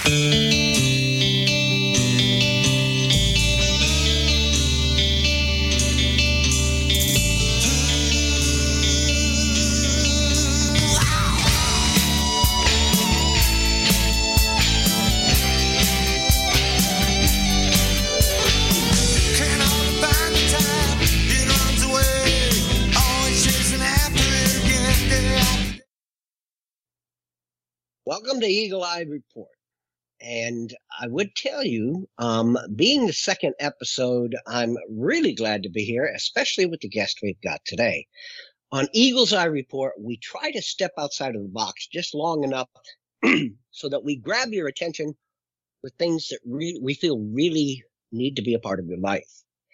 Welcome to Eagle Eye Report. And I would tell you, being the second episode, I'm really glad to be here, especially with the guest we've got today. On Eagle's Eye Report, we try to step outside of the box just long enough so that we grab your attention with things that we feel really need to be a part of your life.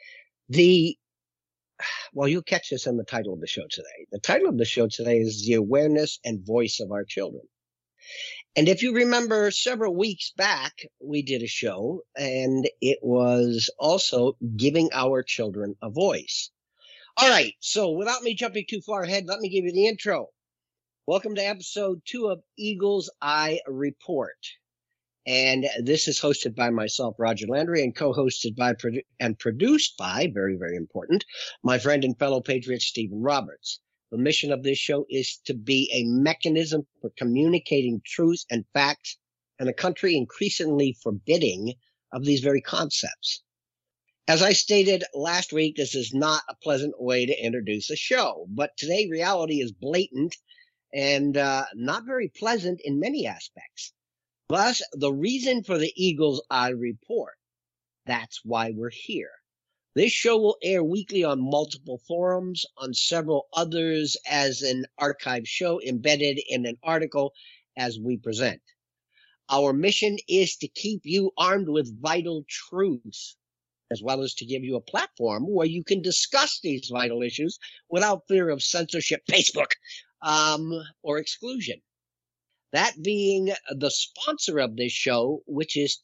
Well, you'll catch this in the title of the show today. The title of the show today is The Awareness and Voice of Our Children. And if you remember, several weeks back, we did a show, and it was also giving our children a voice. All right, so without me jumping too far ahead, let me give you the intro. Welcome to episode 2 of Eagle's Eye Report. And this is hosted by myself, Roger Landry, and co-hosted by and produced by, very, very important, my friend and fellow patriot, Stephen Roberts. The mission of this show is to be a mechanism for communicating truth and facts in a country increasingly forbidding of these very concepts. As I stated last week, this is not a pleasant way to introduce a show, but today reality is blatant and not very pleasant in many aspects. Thus, the reason for the Eagle's Eye Report. That's why we're here. This show will air weekly on multiple forums, on several others as an archive show embedded in an article as we present. Our mission is to keep you armed with vital truths, as well as to give you a platform where you can discuss these vital issues without fear of censorship, Facebook, or exclusion. That being the sponsor of this show, which is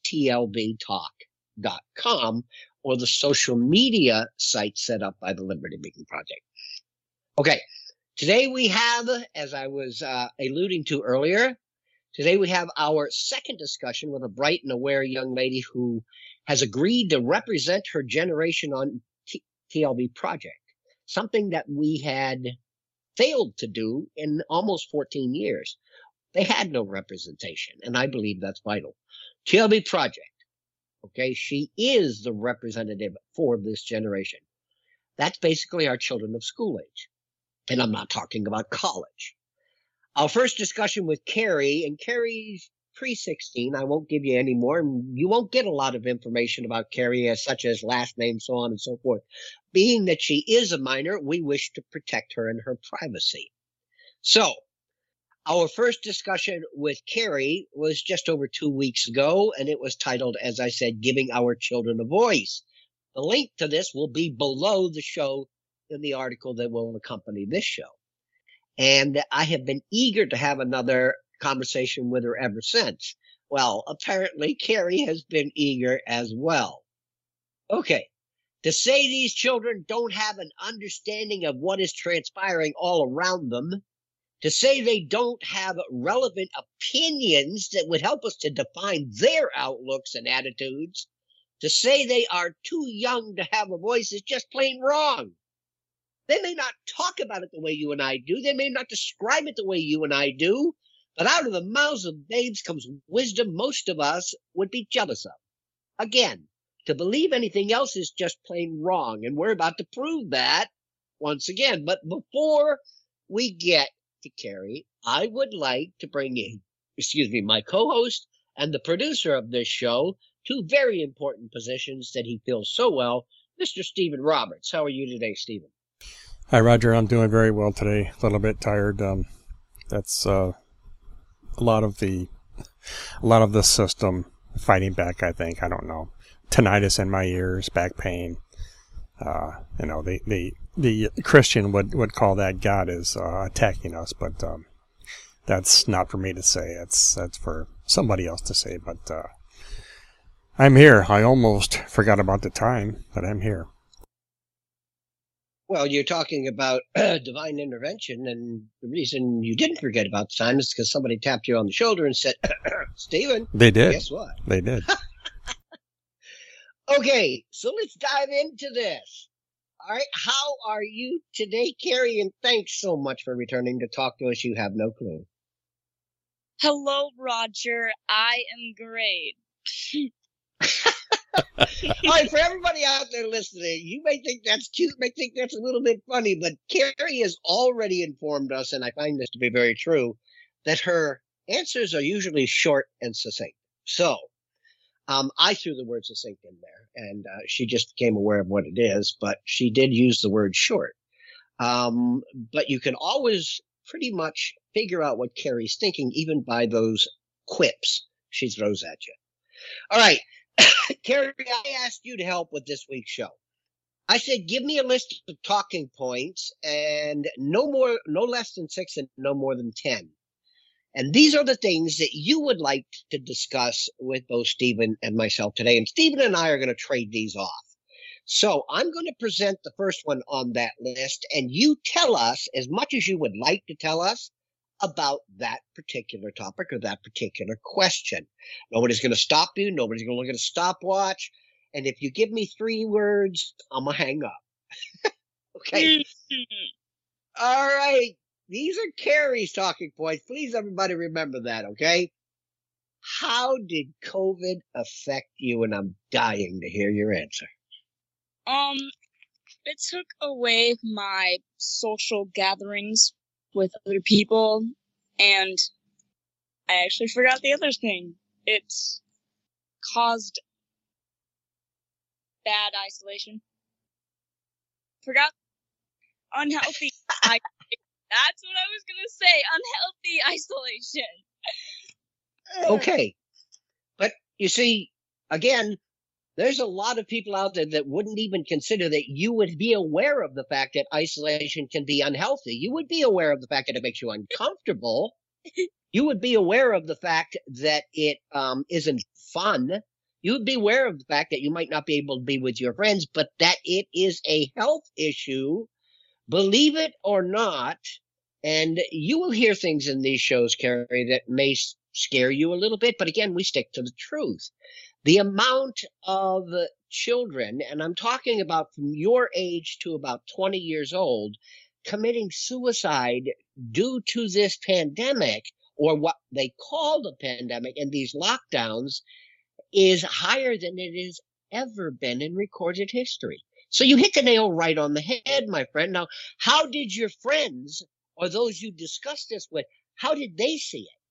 tlbtalk.com, or the social media site set up by the Liberty Beacon Project. Okay, today we have, as I was alluding to earlier, today we have our second discussion with a bright and aware young lady who has agreed to represent her generation on TLB Project, something that we had failed to do in almost 14 years. They had no representation, and I believe that's vital. TLB Project. Okay, she is the representative for this generation. That's basically our children of school age. And I'm not talking about college. Our first discussion with Carrie, and Carrie's pre-16, I won't give you any more, and you won't get a lot of information about Carrie, such as last name, so on and so forth. Being that she is a minor, we wish to protect her and her privacy. So, our first discussion with Carrie was just over 2 weeks ago, and it was titled, as I said, Giving Our Children a Voice. The link to this will be below the show in the article that will accompany this show. And I have been eager to have another conversation with her ever since. Well, apparently Carrie has been eager as well. Okay, to say these children don't have an understanding of what is transpiring all around them, to say they don't have relevant opinions that would help us to define their outlooks and attitudes, to say they are too young to have a voice is just plain wrong. They may not talk about it the way you and I do. They may not describe it the way you and I do. But out of the mouths of babes comes wisdom most of us would be jealous of. Again, to believe anything else is just plain wrong. And we're about to prove that once again. But before we get to Carrie, I would like to bring in, my co-host and the producer of this show, two very important positions that he fills so well, Mr. Stephen Roberts. How are you today, Stephen? Hi, Roger. I'm doing very well today. A little bit tired. That's a lot of the system fighting back, I think. I don't know. Tinnitus in my ears, back pain. The Christian would call that God is attacking us, but that's not for me to say. That's for somebody else to say. But I'm here. I almost forgot about the time, but I'm here. Well, you're talking about divine intervention, and the reason you didn't forget about the time is because somebody tapped you on the shoulder and said, Stephen, They did. guess what? They did. Okay, so let's dive into this. All right, how are you today, Carrie? And thanks so much for returning to talk to us. You have no clue. Hello, Roger. I am great. All right, for everybody out there listening, you may think that's cute, may think that's a little bit funny, but Carrie has already informed us, and I find this to be very true, that her answers are usually short and succinct. So, I threw the word succinct in there, and she just became aware of what it is, but she did use the word short. But you can always pretty much figure out what Carrie's thinking, even by those quips she throws at you. All right. Carrie, I asked you to help with this week's show. I said, give me a list of talking points and no less than 6 and no more than 10. And these are the things that you would like to discuss with both Stephen and myself today. And Stephen and I are going to trade these off. So I'm going to present the first one on that list, and you tell us as much as you would like to tell us about that particular topic or that particular question. Nobody's going to stop you. Nobody's going to look at a stopwatch. And if you give me 3 words, I'm going to hang up. Okay. All right. These are Carrie's talking points. Please, everybody, remember that, okay? How did COVID affect you? And I'm dying to hear your answer. It took away my social gatherings with other people, and I actually forgot the other thing. It's caused bad isolation. Forgot unhealthy. That's what I was gonna say. Unhealthy isolation. Okay. But you see, again, there's a lot of people out there that wouldn't even consider that you would be aware of the fact that isolation can be unhealthy. You would be aware of the fact that it makes you uncomfortable. You would be aware of the fact that it isn't fun. You would be aware of the fact that you might not be able to be with your friends, but that it is a health issue, believe it or not. And you will hear things in these shows, Carrie, that may scare you a little bit. But again, we stick to the truth. The amount of children, and I'm talking about from your age to about 20 years old, committing suicide due to this pandemic, or what they call the pandemic, and these lockdowns, is higher than it has ever been in recorded history. So you hit the nail right on the head, my friend. Now, how did your friends or those you discussed this with, how did they see it?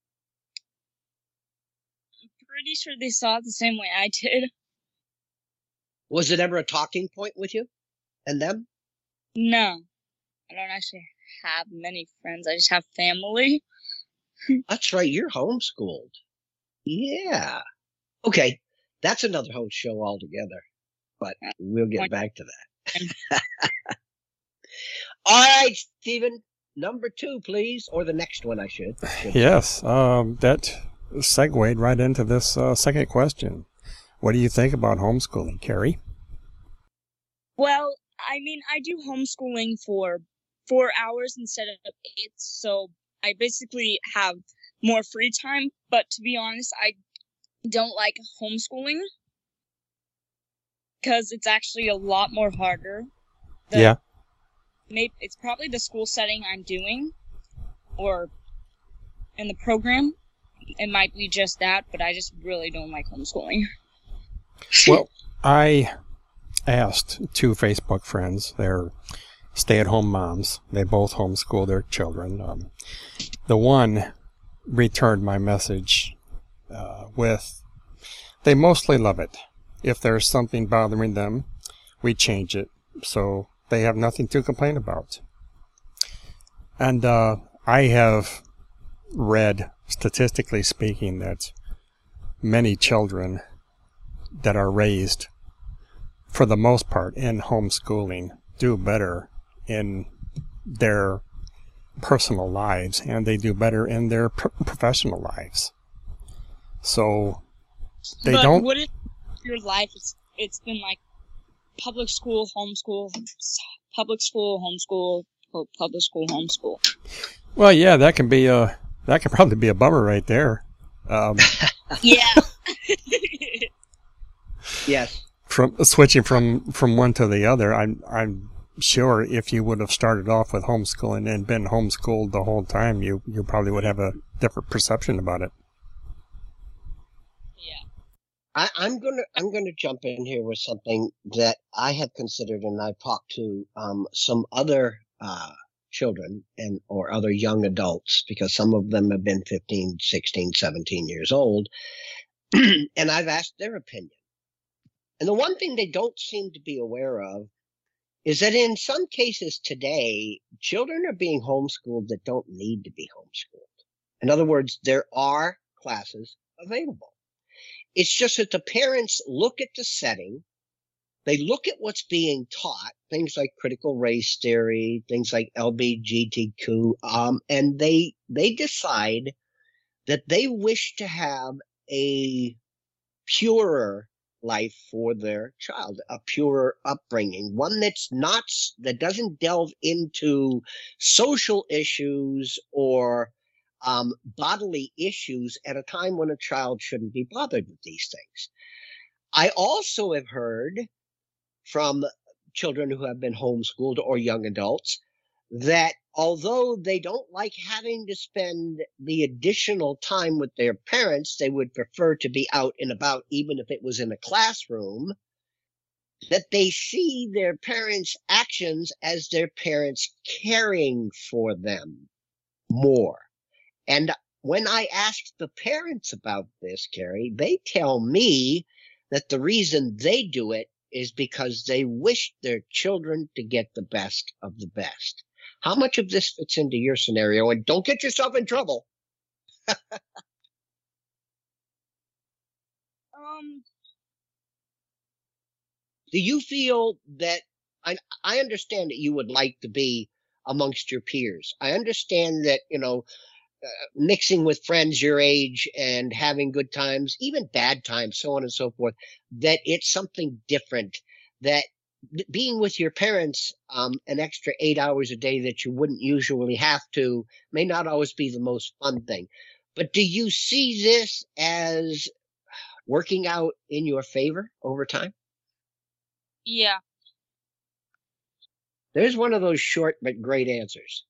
Pretty sure they saw it the same way I did. Was it ever a talking point with you and them? No. I don't actually have many friends. I just have family. That's right. You're homeschooled. Yeah. Okay. That's another whole show altogether, but we'll get back to that. All right, Stephen, number 2, please, or the next one I should. Yes. That segued right into this second question. What do you think about homeschooling, Carrie? Well, I mean, I do homeschooling for 4 hours instead of 8, so I basically have more free time. But to be honest, I don't like homeschooling because it's actually a lot more harder. Yeah. Maybe it's probably the school setting I'm doing, or in the program. It might be just that, but I just really don't like homeschooling. Well, I asked 2 Facebook friends. They're stay-at-home moms. They both homeschool their children. The one returned my message with, they mostly love it. If there's something bothering them, we change it. So they have nothing to complain about. And I have read, statistically speaking, that many children that are raised, for the most part, in homeschooling do better in their personal lives, and they do better in their professional lives. So they don't. What if your life it's been like public school, homeschool, public school, homeschool, public school, homeschool. Well, yeah, that can probably be a bummer right there. Yeah. Yes. From switching from one to the other, I'm sure if you would have started off with homeschooling and been homeschooled the whole time, you probably would have a different perception about it. Yeah. I'm gonna jump in here with something that I have considered, and I've talked to some other children or other young adults, because some of them have been 15, 16, 17 years old, and I've asked their opinion. And the one thing they don't seem to be aware of is that in some cases today, children are being homeschooled that don't need to be homeschooled. In other words, there are classes available. It's just that the parents look at the setting, they look at what's being taught, things like critical race theory, things like LGBTQ, and they decide that they wish to have a purer life for their child, a purer upbringing, one that doesn't delve into social issues or bodily issues at a time when a child shouldn't be bothered with these things. I also have heard from children who have been homeschooled or young adults that although they don't like having to spend the additional time with their parents, they would prefer to be out and about, even if it was in a classroom, that they see their parents' actions as their parents caring for them more. And when I ask the parents about this, Carrie, they tell me that the reason they do it is because they wish their children to get the best of the best. How much of this fits into your scenario? And don't get yourself in trouble. Do you feel that I understand that you would like to be amongst your peers? I understand that, mixing with friends your age and having good times, even bad times, so on and so forth, that it's something different, that being with your parents an extra 8 hours a day that you wouldn't usually have to may not always be the most fun thing. But do you see this as working out in your favor over time? Yeah. There's one of those short but great answers.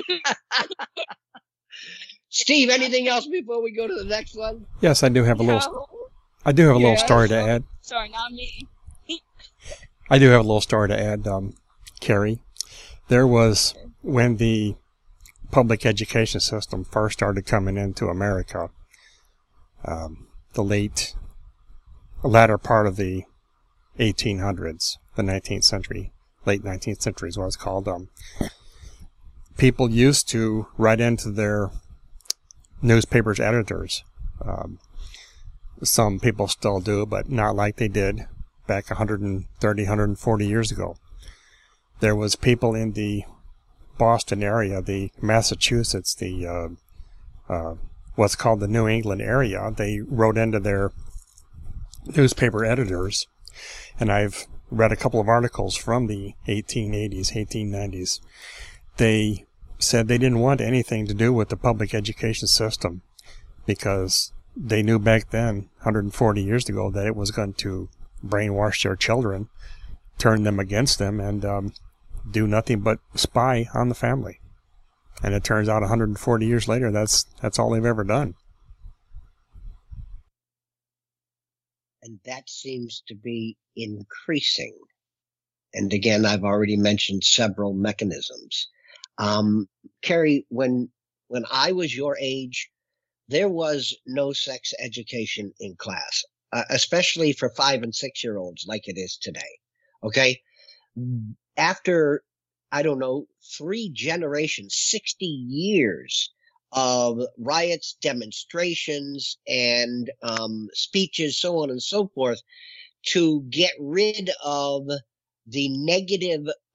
Steve, anything else before we go to the next one? Yes, I do have a little story to add. Sorry, not me. I do have a little story to add, Carrie. There was, when the public education system first started coming into America, the latter part of the 1800s, the 19th century, late 19th century is what it's called. People used to write into their newspapers' editors. Some people still do, but not like they did back 130, 140 years ago. There was people in the Boston area, the Massachusetts, the what's called the New England area. They wrote into their newspaper editors, and I've read a couple of articles from the 1880s, 1890s. They said they didn't want anything to do with the public education system because they knew back then, 140 years ago, that it was going to brainwash their children, turn them against them, and do nothing but spy on the family. And it turns out 140 years later, that's all they've ever done. And that seems to be increasing. And again, I've already mentioned several mechanisms. Carrie, when I was your age, there was no sex education in class, especially for 5 and 6 year olds like it is today. Okay. After, I don't know, 3 generations, 60 years of riots, demonstrations, and speeches, so on and so forth, to get rid of the negative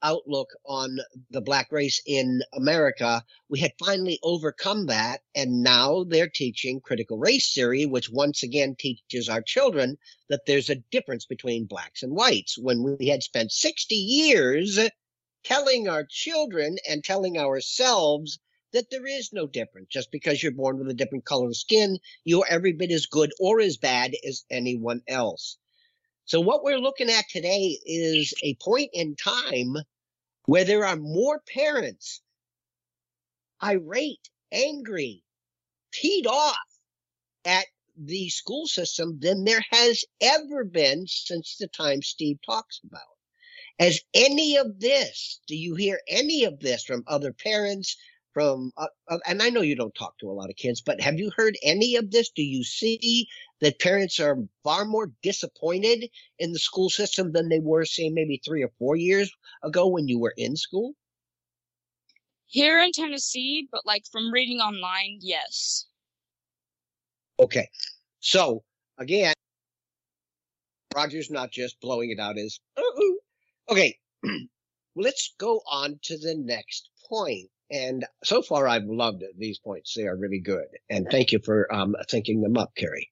outlook on the black race in America, we had finally overcome that. And now they're teaching critical race theory, which once again teaches our children that there's a difference between blacks and whites, when we had spent 60 years telling our children and telling ourselves that there is no difference. Just because you're born with a different color of skin, you're every bit as good or as bad as anyone else. So what we're looking at today is a point in time where there are more parents irate, angry, teed off at the school system than there has ever been since the time Steve talks about. As any of this, do you hear any of this from other parents, from and I know you don't talk to a lot of kids, but have you heard any of this? Do you see that parents are far more disappointed in the school system than they were, say, maybe 3 or 4 years ago when you were in school? Here in Tennessee, but like from reading online, yes. Okay. So again, Roger's not just blowing it out as, okay. Let's go on to the next point. And so far, I've loved it. These points. They are really good. And thank you for thinking them up, Carrie.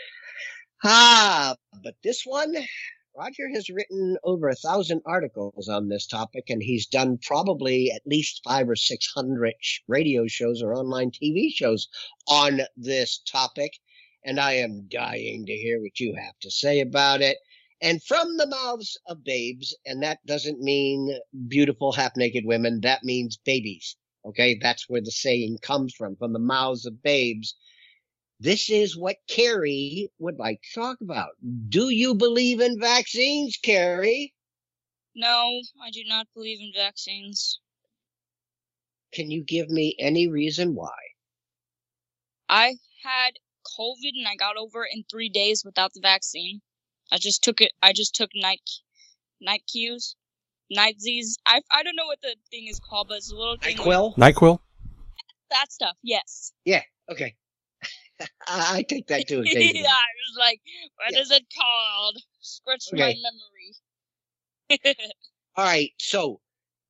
But this one, Roger has written over 1,000 articles on this topic, and he's done probably at least 500 or 600 radio shows or online TV shows on this topic. And I am dying to hear what you have to say about it. And from the mouths of babes, and that doesn't mean beautiful half-naked women, that means babies. Okay, that's where the saying comes from the mouths of babes. This is what Carrie would like to talk about. Do you believe in vaccines, Carrie? No, I do not believe in vaccines. Can you give me any reason why? I had COVID and I got over it in 3 days without the vaccine. I just took it. I just took night Qs. Night Z's. I don't know what the thing is called, but it's a little thing. NyQuil? NyQuil? That stuff, yes. Yeah, okay. I take that too. Yeah, I was like, what is it called? Scratch my memory. All right, so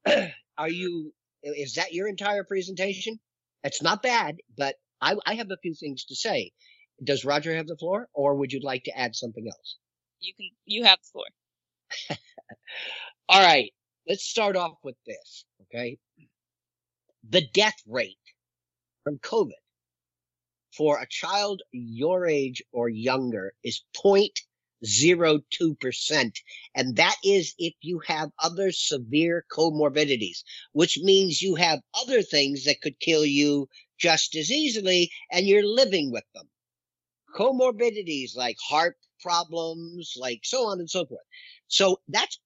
is that your entire presentation? It's not bad, but I have a few things to say. Does Roger have the floor, or would you like to add something else? You have the floor. All right, let's start off with this, okay? The death rate from COVID for a child your age or younger is 0.02%. And that is if you have other severe comorbidities, which means you have other things that could kill you just as easily, and you're living with them. Comorbidities like heart problems, like so on and so forth. So that's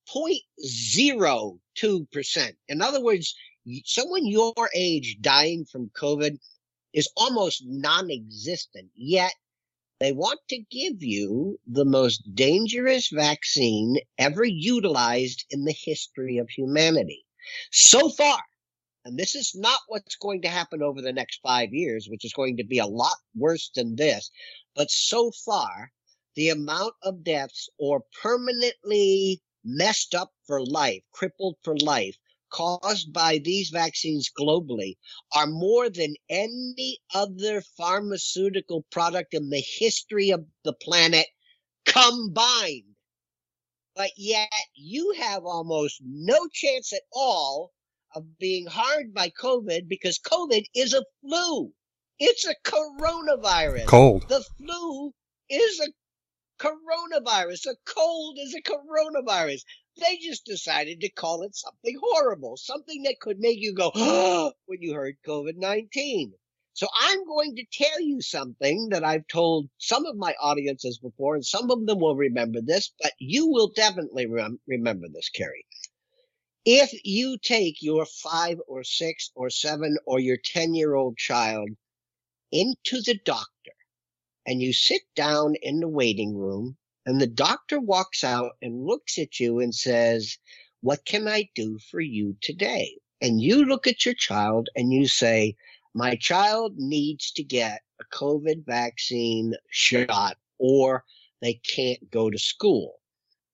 0.02%. In other words, someone your age dying from COVID is almost non-existent, yet they want to give you the most dangerous vaccine ever utilized in the history of humanity. So far, and this is not what's going to happen over the next 5 years, which is going to be a lot worse than this, but so far, the amount of deaths or permanently messed up for life, crippled for life, caused by these vaccines globally are more than any other pharmaceutical product in the history of the planet combined. But yet you have almost no chance at all of being harmed by COVID because COVID is a flu. It's a coronavirus. Cold. The flu is a coronavirus. A cold is a coronavirus. They just decided to call it something horrible, something that could make you go, oh, when you heard COVID-19. So I'm going to tell you something that I've told some of my audiences before, and some of them will remember this, but you will definitely remember this, Carrie. If you take your 5 or 6 or 7 or your 10-year-old child into the doctor and you sit down in the waiting room and the doctor walks out and looks at you and says, what can I do for you today? And you look at your child and you say, my child needs to get a COVID vaccine shot or they can't go to school.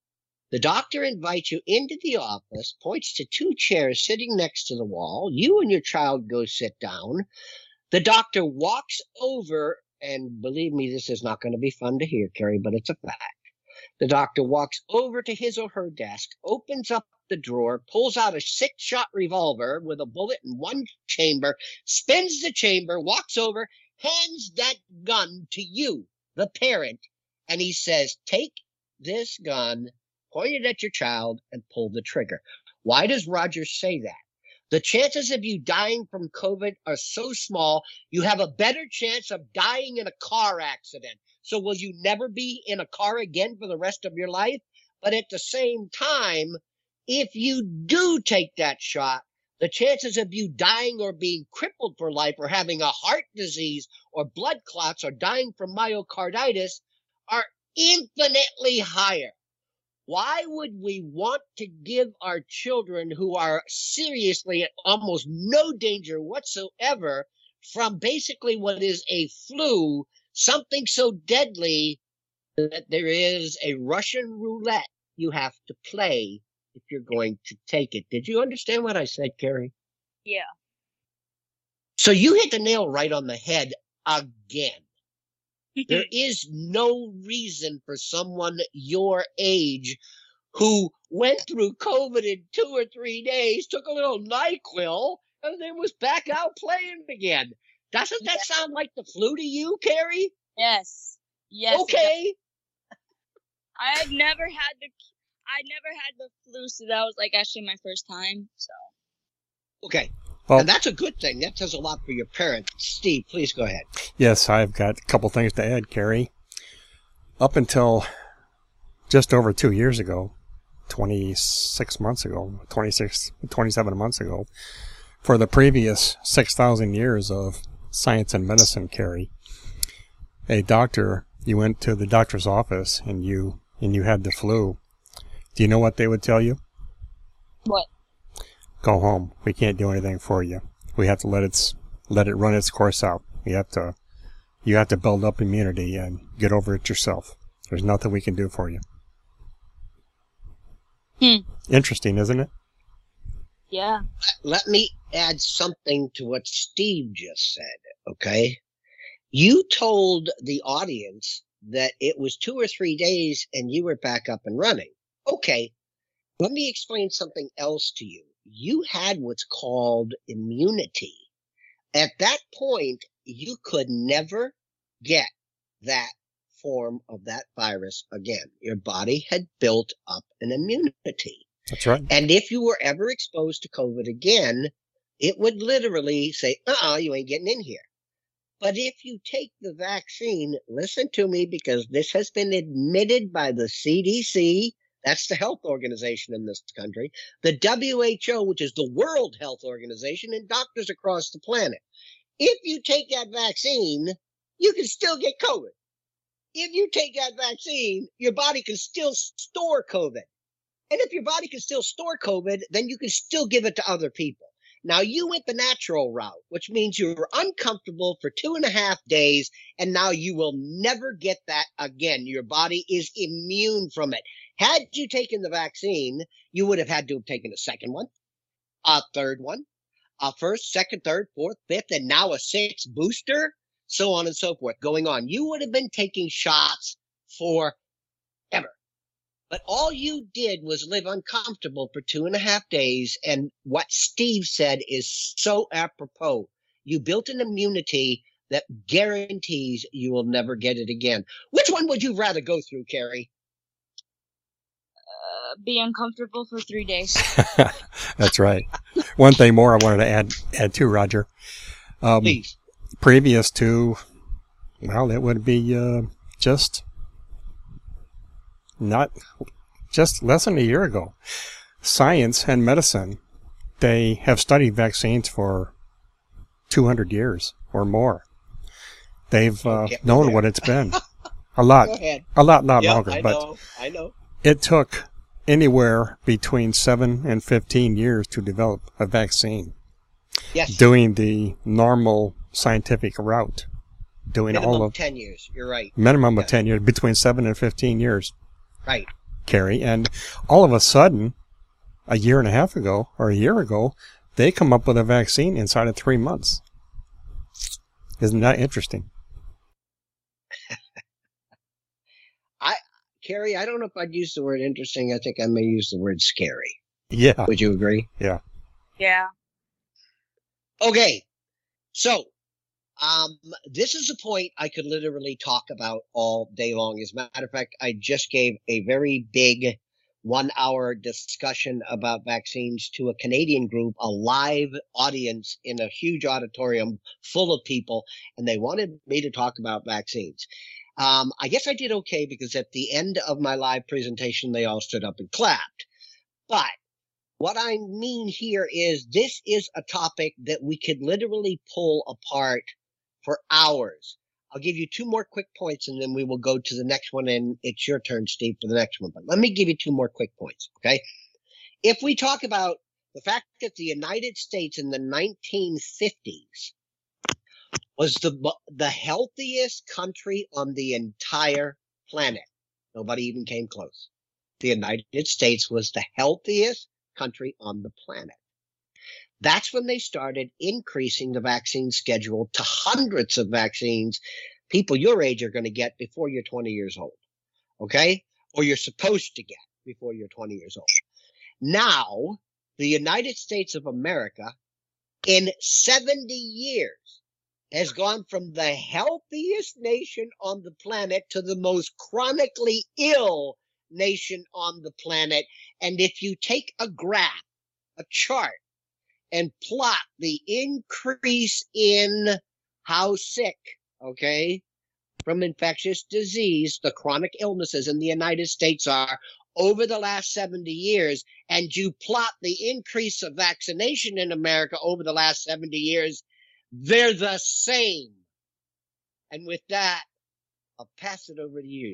The doctor invites you into the office, points to 2 chairs sitting next to the wall. You and your child go sit down. The doctor walks over, and believe me, this is not going to be fun to hear, Carrie, but it's a fact. The doctor walks over to his or her desk, opens up the drawer, pulls out a 6-shot revolver with a bullet in one chamber, spins the chamber, walks over, hands that gun to you, the parent, and he says, take this gun, point it at your child, and pull the trigger. Why does Roger say that? The chances of you dying from COVID are so small, you have a better chance of dying in a car accident. So will you never be in a car again for the rest of your life? But at the same time, if you do take that shot, the chances of you dying or being crippled for life or having a heart disease or blood clots or dying from myocarditis are infinitely higher. Why would we want to give our children who are seriously at almost no danger whatsoever from basically what is a flu, something so deadly that there is a Russian roulette you have to play if you're going to take it? Did you understand what I said, Carrie? Yeah. So you hit the nail right on the head again. There is no reason for someone your age who went through COVID in 2 or 3 days, took a little NyQuil, and then was back out playing again. Doesn't that sound like the flu to you, Carrie? Yes. Yes. Okay. I'd never had the flu, so that was like actually my first time. So. Okay. Well, and that's a good thing. That says a lot for your parents. Steve, please go ahead. yes, I've got a couple things to add, Carrie. Up until just over 2 years ago, 27 months ago, for the previous 6,000 years of science and medicine, Carrie, a doctor, you went to the doctor's office and you had the flu. Do you know what they would tell you? What? Go home. We can't do anything for you. We have to let it run its course out. You have to build up immunity and get over it yourself. There's nothing we can do for you. Interesting, isn't it? Yeah. Let me add something to what Steve just said, okay? You told the audience that it was 2 or 3 days and you were back up and running. Okay, let me explain something else to you. You had what's called immunity. At that point, you could never get that form of that virus again. Your body had built up an immunity. That's right. And if you were ever exposed to COVID again, it would literally say, you ain't getting in here. But if you take the vaccine, listen to me, because this has been admitted by the CDC, that's the health organization in this country, the WHO, which is the World Health Organization, and doctors across the planet. If you take that vaccine, you can still get COVID. If you take that vaccine, your body can still store COVID. And if your body can still store COVID, then you can still give it to other people. Now, you went the natural route, which means you were uncomfortable for 2.5 days, and now you will never get that again. Your body is immune from it. Had you taken the vaccine, you would have had to have taken a second one, a third one, a first, second, third, fourth, fifth, and now a 6th booster, so on and so forth, going on. You would have been taking shots forever. But all you did was live uncomfortable for 2.5 days. And what Steve said is so apropos. You built an immunity that guarantees you will never get it again. Which one would you rather go through, Carrie? Be uncomfortable for 3 days. That's right. One thing more I wanted to add to, Roger. Please. Previous to, well, it would be just less than a year ago. Science and medicine, they have studied vaccines for 200 years or more. They've known what it's been. A lot longer. I know. It took anywhere between 7 and 15 years to develop a vaccine. Yes. Doing the normal scientific route. Doing minimum all of 10 years. You're right. Minimum of 10 years, between 7 and 15 years. Right. Carrie, and all of a sudden, a year and a half ago, or a year ago, they come up with a vaccine inside of 3 months. Isn't that interesting? Carrie, I don't know if I'd use the word interesting. I think I may use the word scary. Yeah. Would you agree? Yeah. Yeah. Okay. So, this is a point I could literally talk about all day long. As a matter of fact, I just gave a very big 1-hour discussion about vaccines to a Canadian group, a live audience in a huge auditorium full of people, and they wanted me to talk about vaccines. I guess I did okay because at the end of my live presentation, they all stood up and clapped. But what I mean here is this is a topic that we could literally pull apart for hours. I'll give you 2 more quick points and then we will go to the next one, and it's your turn, Steve, for the next one. But let me give you 2 more quick points, okay? If we talk about the fact that the United States in the 1950s was the healthiest country on the entire planet. Nobody even came close. The United States was the healthiest country on the planet. That's when they started increasing the vaccine schedule to hundreds of vaccines people your age are going to get before you're 20 years old. Okay? Or you're supposed to get before you're 20 years old. Now, the United States of America in 70 years has gone from the healthiest nation on the planet to the most chronically ill nation on the planet. And if you take a graph, a chart, and plot the increase in how sick, okay, from infectious disease, the chronic illnesses in the United States are over the last 70 years, and you plot the increase of vaccination in America over the last 70 years, they're the same. And with that, I'll pass it over to you.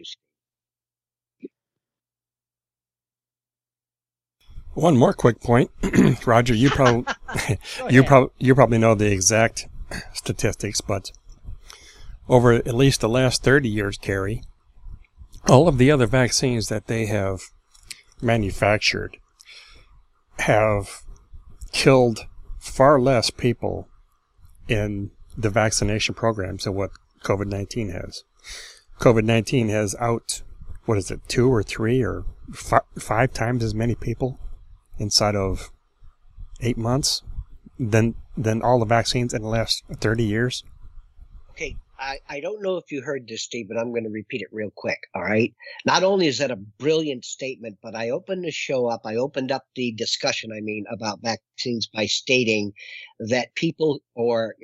One more quick point, Roger. You probably know the exact statistics, but over at least the last 30 years, Carrie, all of the other vaccines that they have manufactured have killed far less people in the vaccination programs than what COVID-19 has. COVID-19 has 2 or 3 or 5 times as many people inside of 8 months than all the vaccines in the last 30 years. Okay, I don't know if you heard this, Steve, but I'm going to repeat it real quick, all right? Not only is that a brilliant statement, but I opened up the discussion, about vaccines by stating that people or,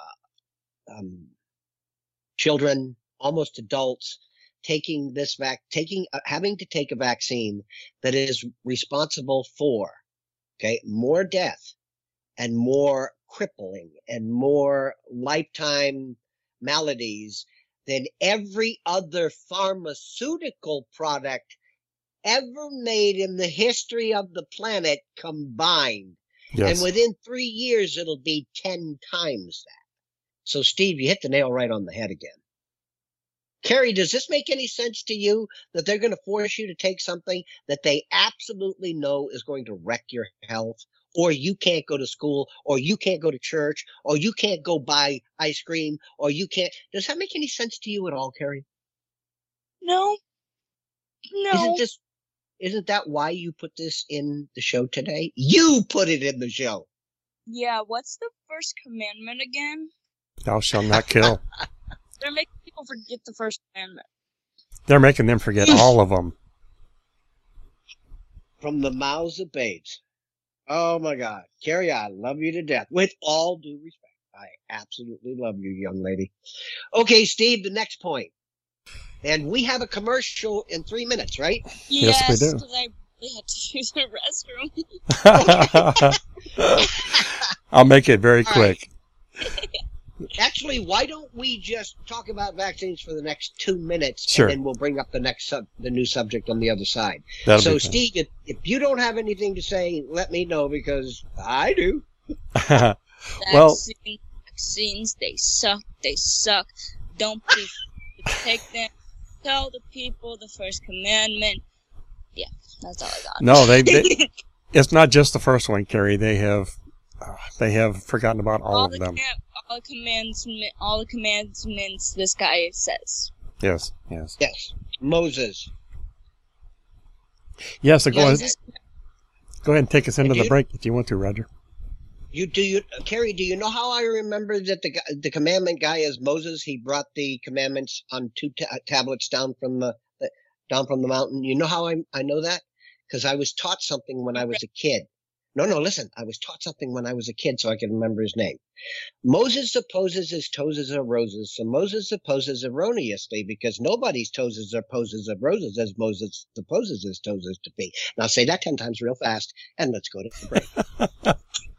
children, almost adults, having to take a vaccine that is responsible for, more death and more crippling and more lifetime maladies than every other pharmaceutical product ever made in the history of the planet combined. Yes. And within 3 years, it'll be 10 times that. So, Steve, you hit the nail right on the head again. Carrie, does this make any sense to you that they're going to force you to take something that they absolutely know is going to wreck your health? Or you can't go to school, or you can't go to church, or you can't go buy ice cream, or you can't. Does that make any sense to you at all, Carrie? No. Isn't that why you put this in the show today? You put it in the show. Yeah, what's the first commandment again? Thou shalt not kill. They're making people forget the first commandment. They're making them forget all of them. From the mouths of babes. Oh my God. Carrie, I love you to death. With all due respect. I absolutely love you, young lady. Okay, Steve, the next point. And we have a commercial in 3 minutes, right? Yes, we do. Because I really had to use the restroom. I'll make it very quick. Actually, why don't we just talk about vaccines for the next 2 minutes, Sure. And then we'll bring up the new subject on the other side. That'll be Steve, if you don't have anything to say, let me know, because I do. Well, vaccines, they suck. Don't take them. Tell the people the first commandment. Yeah, that's all I got. No, they it's not just the first one, Carrie. They have forgotten about all of them. All the commandments this guy says. Yes. Moses. Yes, so go ahead and take us into the break if you want to, Roger. Carrie, do you know how I remember that the commandment guy is Moses? He brought the commandments on two tablets down from the mountain. You know how I know that? Because I was taught something when I was a kid. No, listen. I was taught something when I was a kid so I could remember his name. Moses supposes his toes are roses, so Moses supposes erroneously because nobody's toes are poses of roses as Moses supposes his toes to be. Now say that 10 times real fast, and let's go to the break.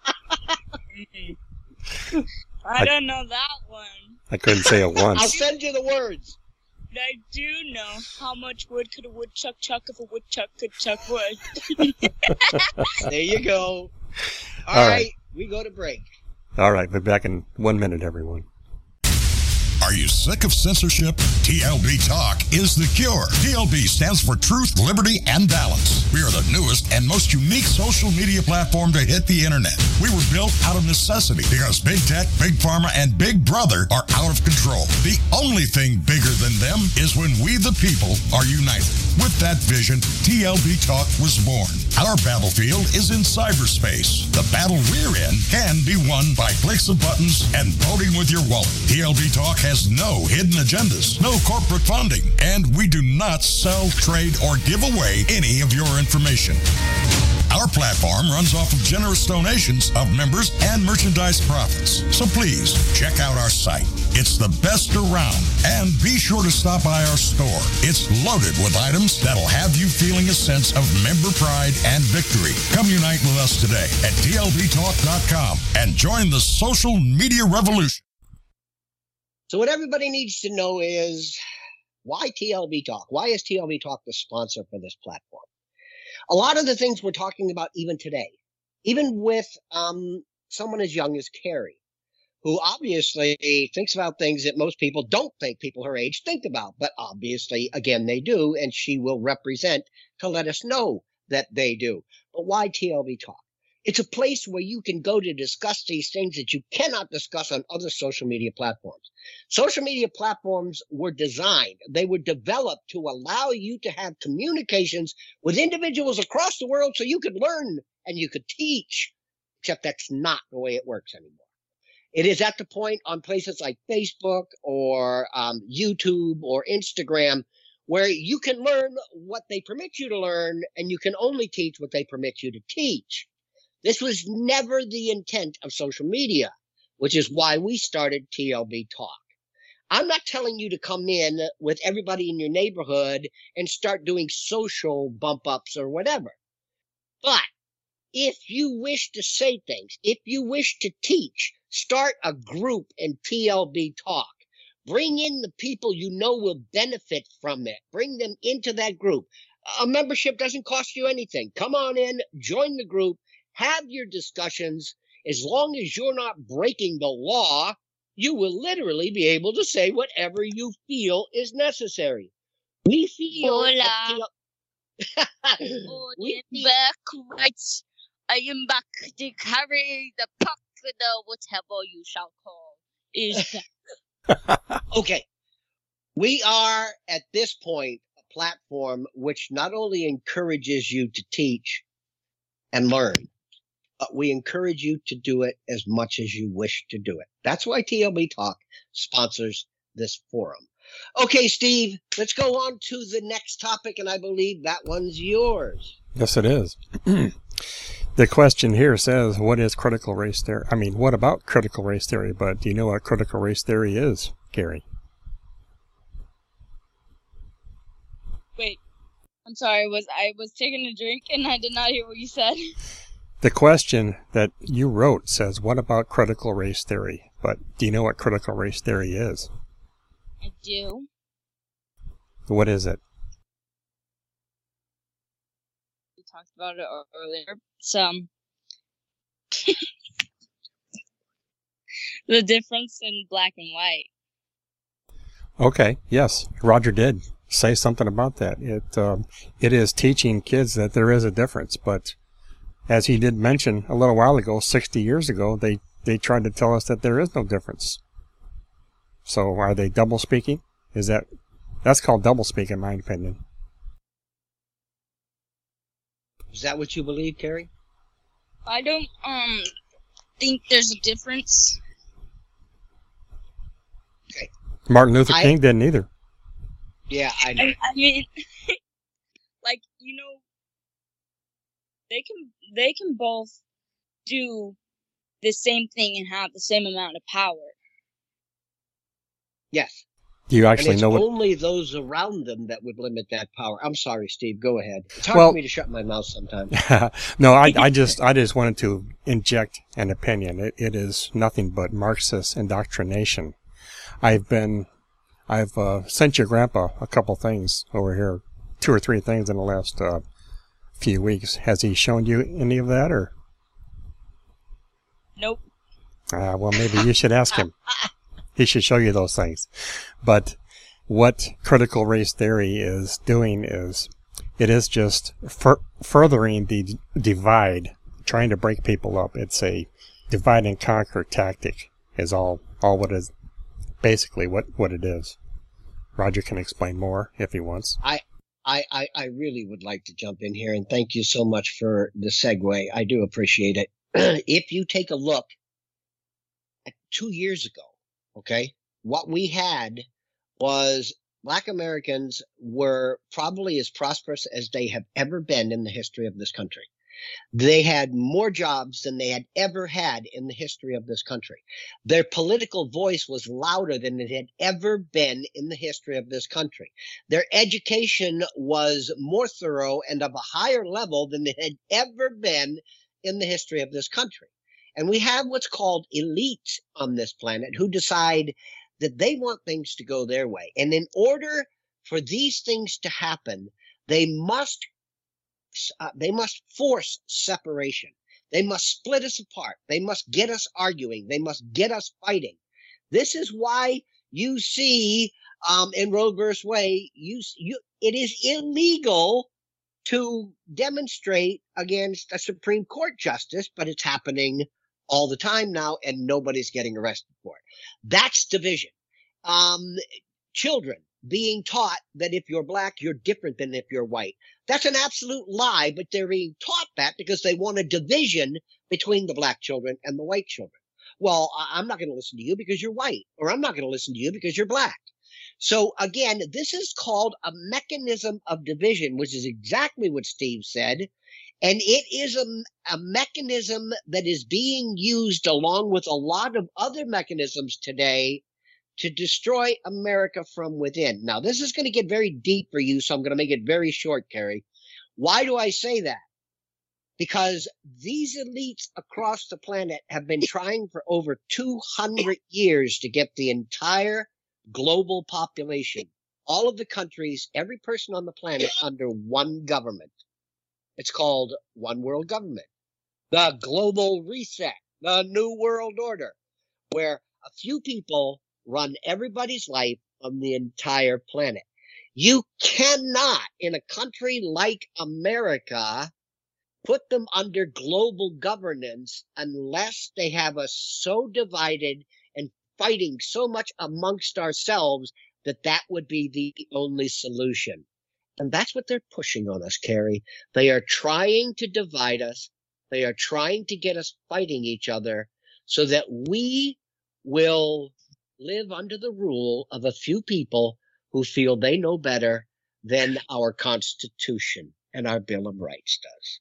I don't know that one. I couldn't say it once. I'll send you the words. I do know how much wood could a woodchuck chuck if a woodchuck could chuck wood. There you go. All right, we go to break. All right, we're back in 1 minute, everyone. Are you sick of censorship? TLB Talk is the cure. TLB stands for Truth, Liberty, and Balance. We are the newest and most unique social media platform to hit the internet. We were built out of necessity because Big Tech, Big Pharma, and Big Brother are out of control. The only thing bigger than them is when we the people are united. With that vision, TLB Talk was born. Our battlefield is in cyberspace. The battle we're in can be won by clicks of buttons and voting with your wallet. TLB Talk has no hidden agendas, no corporate funding, and we do not sell, trade, or give away any of your information. Our platform runs off of generous donations of members and merchandise profits. So please, check out our site. It's the best around. And be sure to stop by our store. It's loaded with items that'll have you feeling a sense of member pride and victory. Come unite with us today at TLBTalk.com and join the social media revolution. So what everybody needs to know is, why TLB Talk? Why is TLB Talk the sponsor for this platform? A lot of the things we're talking about even today, even with someone as young as Carrie, who obviously thinks about things that most people don't think people her age think about, but obviously, again, they do, and she will represent to let us know that they do. But why TLB Talk? It's a place where you can go to discuss these things that you cannot discuss on other social media platforms. Social media platforms were designed, they were developed to allow you to have communications with individuals across the world so you could learn and you could teach, except that's not the way it works anymore. It is at the point on places like Facebook or YouTube or Instagram where you can learn what they permit you to learn and you can only teach what they permit you to teach. This was never the intent of social media, which is why we started TLB Talk. I'm not telling you to come in with everybody in your neighborhood and start doing social bump ups or whatever. But if you wish to say things, if you wish to teach, start a group in TLB Talk. Bring in the people you know will benefit from it. Bring them into that group. A membership doesn't cost you anything. Come on in, join the group. Have your discussions. As long as you're not breaking the law, you will literally be able to say whatever you feel is necessary. We feel... Hola. Back, right? I am back to carry the puck, the whatever you shall call is back. Okay. We are, at this point, a platform which not only encourages you to teach and learn, but we encourage you to do it as much as you wish to do it. That's why TLB Talk sponsors this forum. Okay, Steve, let's go on to the next topic, and I believe that one's yours. Yes, it is. The question here says, what is critical race theory? I mean, what about critical race theory? But do you know what critical race theory is, Gary? Wait, I'm sorry. I was taking a drink and I did not hear what you said. The question that you wrote says, what about critical race theory? But do you know what critical race theory is? I do. What is it? We talked about it earlier. The difference in black and white. Okay, yes, Roger did say something about that. It is teaching kids that there is a difference. But as he did mention a little while ago, 60 years ago, they tried to tell us that there is no difference. So are they double speaking? That's called double speak in my opinion. Is that what you believe, Carrie? I don't think there's a difference. Okay. Martin Luther King didn't either. Yeah, I know. I mean, like, they can both do the same thing and have the same amount of power. Yes. Do you actually know only those around them that would limit that power. I'm sorry, Steve. Go ahead. It's hard for me to shut my mouth sometimes. No, I just wanted to inject an opinion. It is nothing but Marxist indoctrination. I've sent your grandpa a couple things over here, 2 or 3 things in the last few weeks. Has he shown you any of that, or? Nope. Well, maybe you should ask him. He should show you those things. But what critical race theory is doing is it is just furthering the divide, trying to break people up. It's a divide and conquer tactic is all what is basically what it is. Roger can explain more if he wants. I really would like to jump in here, and thank you so much for the segue. I do appreciate it. If you take a look at 2 years ago, okay, what we had was Black Americans were probably as prosperous as they have ever been in the history of this country. They had more jobs than they had ever had in the history of this country. Their political voice was louder than it had ever been in the history of this country. Their education was more thorough and of a higher level than it had ever been in the history of this country. And we have what's called elites on this planet who decide that they want things to go their way. And in order for these things to happen, they must force separation. They must split us apart. They must get us arguing. They must get us fighting. This is why you see in Roe versus Wade, it is illegal to demonstrate against a Supreme Court justice, but it's happening all the time now, and nobody's getting arrested for it. That's division. Children being taught that if you're black, you're different than if you're white. That's an absolute lie, but they're being taught that because they want a division between the black children and the white children. Well, I'm not going to listen to you because you're white, or I'm not going to listen to you because you're black. So again, this is called a mechanism of division, which is exactly what Steve said. And it is a mechanism that is being used along with a lot of other mechanisms today to destroy America from within. Now, this is going to get very deep for you, so I'm going to make it very short, Carrie. Why do I say that? Because these elites across the planet have been trying for over 200 years to get the entire global population, all of the countries, every person on the planet under one government. It's called One World Government, the Global Reset, the New World Order, where a few people run everybody's life on the entire planet. You cannot, in a country like America, put them under global governance unless they have us so divided and fighting so much amongst ourselves that would be the only solution. And that's what they're pushing on us, Carrie. They are trying to divide us. They are trying to get us fighting each other so that we will live under the rule of a few people who feel they know better than our Constitution and our Bill of Rights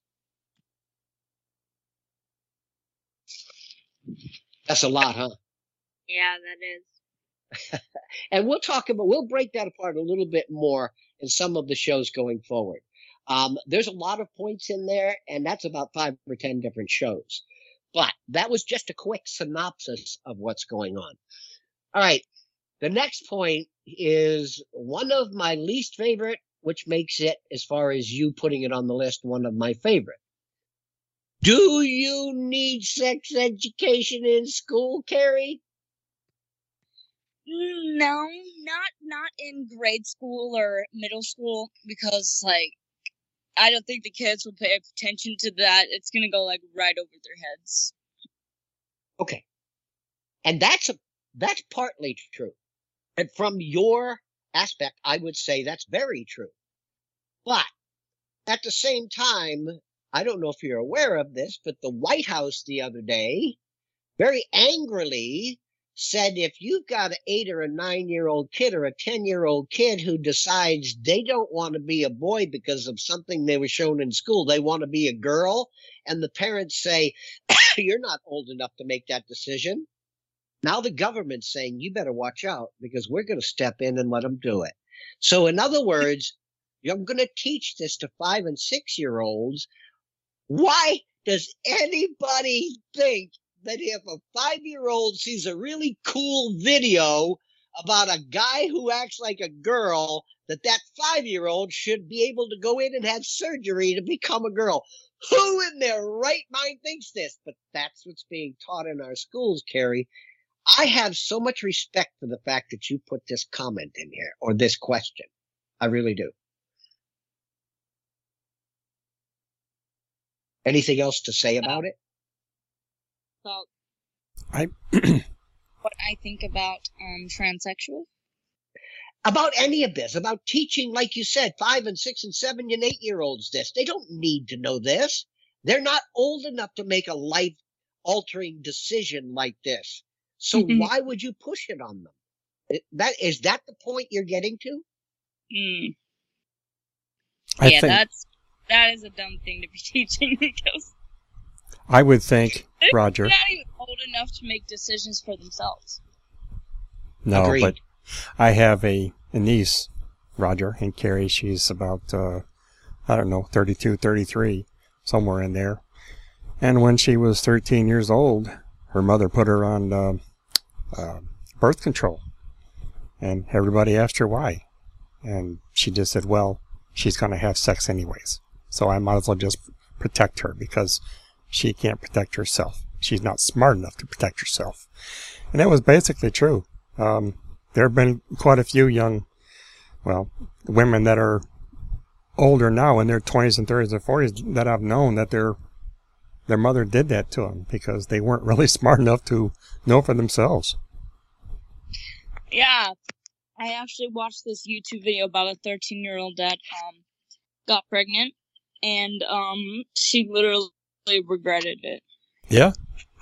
does. That's a lot, huh? Yeah, that is. And we'll break that apart a little bit more in some of the shows going forward. There's a lot of points in there, and that's about 5 or 10 different shows. But that was just a quick synopsis of what's going on. All right. The next point is one of my least favorite, which makes it, as far as you putting it on the list, one of my favorite. Do you need sex education in school, Carrie? No, not in grade school or middle school, because like I don't think the kids will pay attention to that. It's gonna go like right over their heads. Okay. And that's partly true. And from your aspect, I would say that's very true. But at the same time, I don't know if you're aware of this, but the White House the other day very angrily said if you've got an 8 or a 9-year-old kid or a 10-year-old kid who decides they don't want to be a boy because of something they were shown in school, they want to be a girl, and the parents say, you're not old enough to make that decision. Now the government's saying, you better watch out because we're going to step in and let them do it. So in other words, I'm going to teach this to 5 and 6-year-olds. Why does anybody think that if a 5-year-old sees a really cool video about a guy who acts like a girl, that 5-year-old should be able to go in and have surgery to become a girl? Who in their right mind thinks this? But that's what's being taught in our schools, Carrie. I have so much respect for the fact that you put this comment in here, or this question. I really do. Anything else to say about it? About I what I think about transsexual? About any of this, about teaching, like you said, 5 and 6 and 7 and 8-year-olds this. They don't need to know this. They're not old enough to make a life-altering decision like this. So why would you push it on them? Is that the point you're getting to? Yeah, that is a dumb thing to be teaching because I would think, Roger. They're not even old enough to make decisions for themselves. No, Agreed. but I have a niece, Roger, and Carrie. She's about, 32, 33, somewhere in there. And when she was 13 years old, her mother put her on birth control. And everybody asked her why. And she just said, well, she's going to have sex anyways. So I might as well just protect her because she can't protect herself. She's not smart enough to protect herself. And that was basically true. There have been quite a few young, women that are older now in their 20s and 30s and 40s that I've known that their mother did that to them because they weren't really smart enough to know for themselves. Yeah. I actually watched this YouTube video about a 13-year-old that got pregnant, and she literally regretted it. Yeah.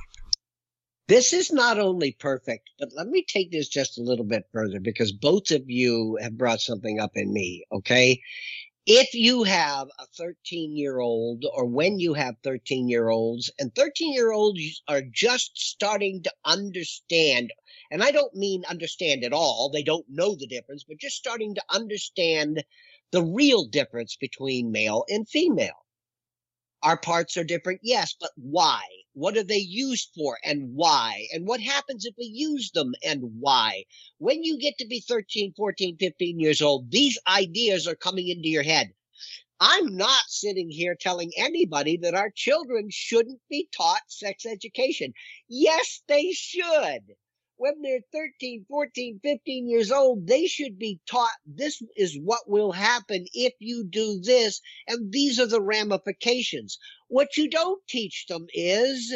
This is not only perfect, but let me take this just a little bit further because both of you have brought something up in me, okay? If you have a 13-year-old or when you have 13-year-olds, and 13-year-olds are just starting to understand, and I don't mean understand at all, they don't know the difference, but just starting to understand the real difference between male and female. Our parts are different, yes, but why? What are they used for and why? And what happens if we use them and why? When you get to be 13, 14, 15 years old, these ideas are coming into your head. I'm not sitting here telling anybody that our children shouldn't be taught sex education. Yes, they should. When they're 13, 14, 15 years old, they should be taught this is what will happen if you do this, and these are the ramifications. What you don't teach them is,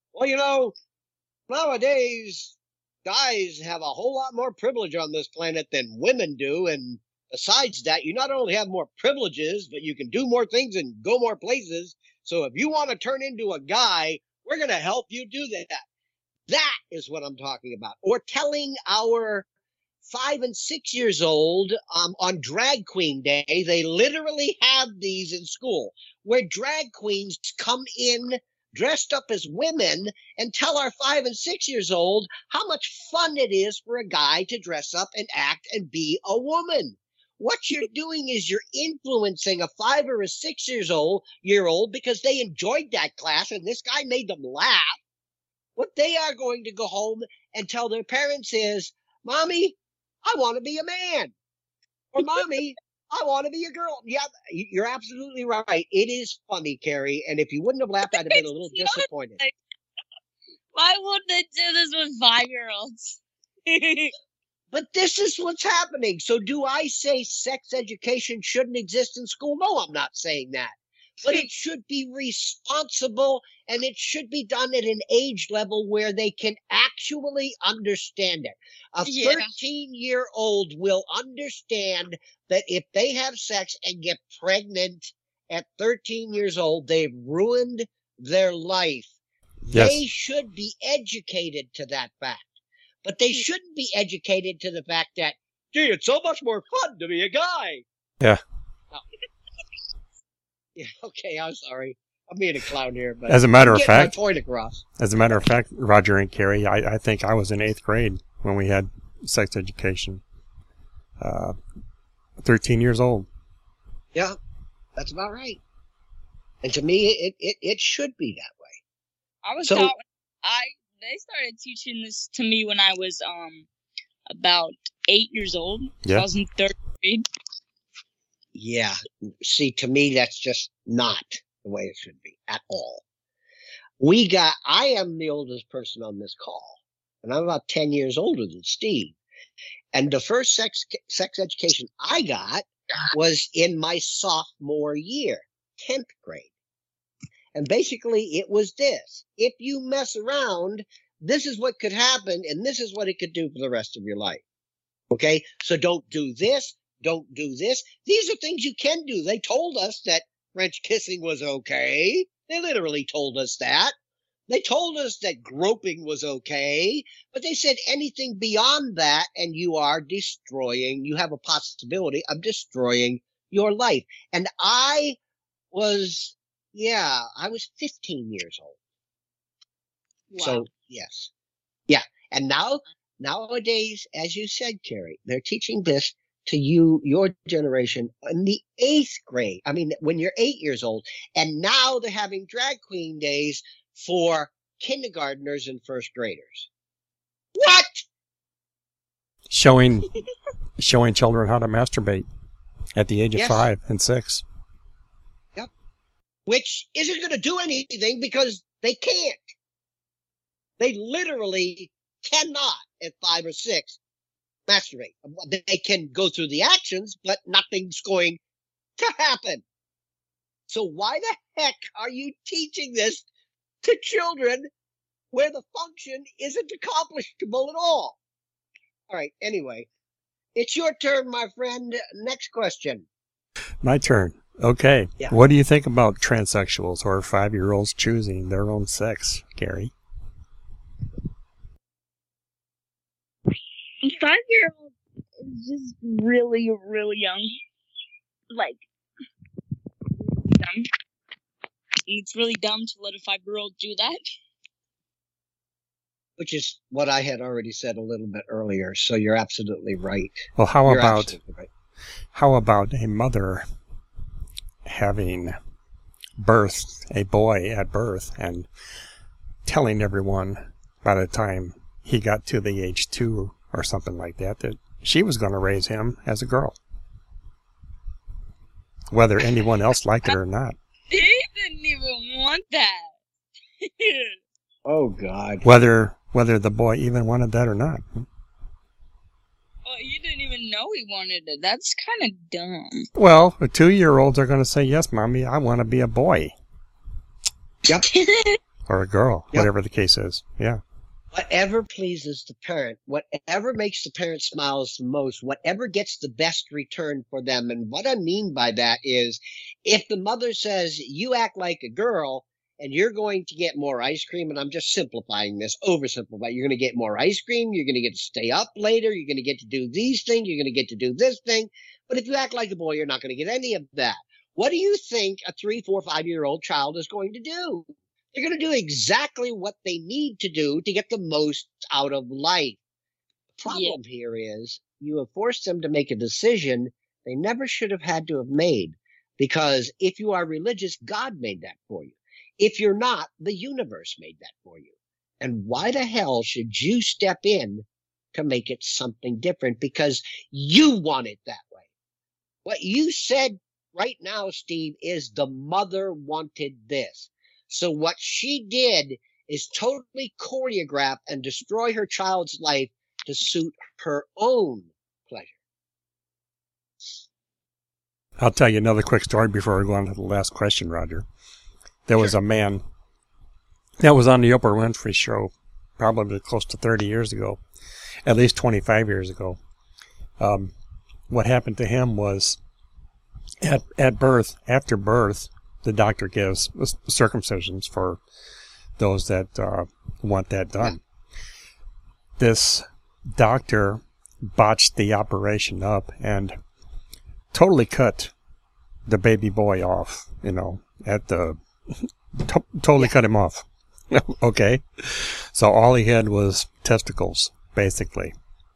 nowadays, guys have a whole lot more privilege on this planet than women do, and besides that, you not only have more privileges, but you can do more things and go more places. So if you want to turn into a guy, we're going to help you do that. That is what I'm talking about. Or telling our 5 and 6 years old on Drag Queen Day, they literally have these in school where drag queens come in dressed up as women and tell our 5 and 6 years old how much fun it is for a guy to dress up and act and be a woman. What you're doing is you're influencing a 5 or a 6 year old because they enjoyed that class and this guy made them laugh. What they are going to go home and tell their parents is, Mommy, I want to be a man. Or Mommy, I want to be a girl. Yeah, you're absolutely right. It is funny, Carrie. And if you wouldn't have laughed, I'd have been a little disappointed. Why wouldn't they do this with 5-year-olds? But this is what's happening. So do I say sex education shouldn't exist in school? No, I'm not saying that. But it should be responsible, and it should be done at an age level where they can actually understand it. A 13-year-old will understand that if they have sex and get pregnant at 13 years old, they've ruined their life. Yes. They should be educated to that fact. But they shouldn't be educated to the fact that, gee, it's so much more fun to be a guy. Yeah. Oh. Yeah, okay, I'm sorry. I'm being a clown here, but as a matter of get fact, my point across. As a matter of fact, Roger and Carrie, I think I was in 8th grade when we had sex education. 13 years old. Yeah, that's about right. And to me, it should be that way. I was taught they started teaching this to me when I was about 8 years old. Yeah. So I was in 3rd grade. Yeah. See, to me, that's just not the way it should be at all. I am the oldest person on this call, and I'm about 10 years older than Steve. And the first sex education I got was in my sophomore year, 10th grade. And basically it was this: if you mess around, this is what could happen, and this is what it could do for the rest of your life. Okay? So don't do this. Don't do this. These are things you can do. They told us that French kissing was okay. They literally told us that. They told us that groping was okay, but they said anything beyond that and you have a possibility of destroying your life. And I was 15 years old. Wow. So, yes. Yeah. And nowadays, as you said, Carrie, they're teaching this to you, your generation, in the 8th grade. I mean, when you're 8 years old. And now they're having drag queen days for kindergartners and first graders. What? Showing children how to masturbate at the age of Yes. 5 and 6. Yep. Which isn't going to do anything because they can't. They literally cannot at 5 or 6 masturbate. They can go through the actions, but nothing's going to happen. So why the heck are you teaching this to children where the function isn't accomplishable at all? All right. Anyway, it's your turn, my friend. Next question. My turn. Okay. Yeah. What do you think about transsexuals or 5-year-olds choosing their own sex, Gary? 5-year-old is just really, really young. Like, dumb. It's really dumb to let a 5-year-old do that. Which is what I had already said a little bit earlier. So you're absolutely right. Well, how You're about absolutely right. a mother having birthed a boy at birth and telling everyone by the time he got to the age 2 or something like that she was going to raise him as a girl, whether anyone else liked it or not. They didn't even want that. Oh, God. Whether the boy even wanted that or not. Well, you didn't even know he wanted it. That's kind of dumb. Well, the 2-year-olds are going to say, yes, Mommy, I want to be a boy. Yep. Or a girl, Yep. whatever the case is. Yeah. Whatever pleases the parent, whatever makes the parent smile the most, whatever gets the best return for them. And what I mean by that is if the mother says, you act like a girl and you're going to get more ice cream, and I'm just simplifying this, oversimplifying, you're going to get more ice cream, you're going to get to stay up later, you're going to get to do these things, you're going to get to do this thing. But if you act like a boy, you're not going to get any of that. What do you think a 3, 4, 5-year-old child is going to do? They're going to do exactly what they need to do to get the most out of life. The problem here is you have forced them to make a decision they never should have had to have made, because if you are religious, God made that for you. If you're not, the universe made that for you. And why the hell should you step in to make it something different because you want it that way? What you said right now, Steve, is the mother wanted this. So what she did is totally choreograph and destroy her child's life to suit her own pleasure. I'll tell you another quick story before we go on to the last question, Roger. There was a man that was on the Oprah Winfrey Show probably close to 30 years ago, at least 25 years ago. What happened to him was at birth, after birth, the doctor gives circumcisions for those that want that done. This doctor botched the operation up and totally cut the baby boy off, totally cut him off. Okay. So all he had was testicles, basically.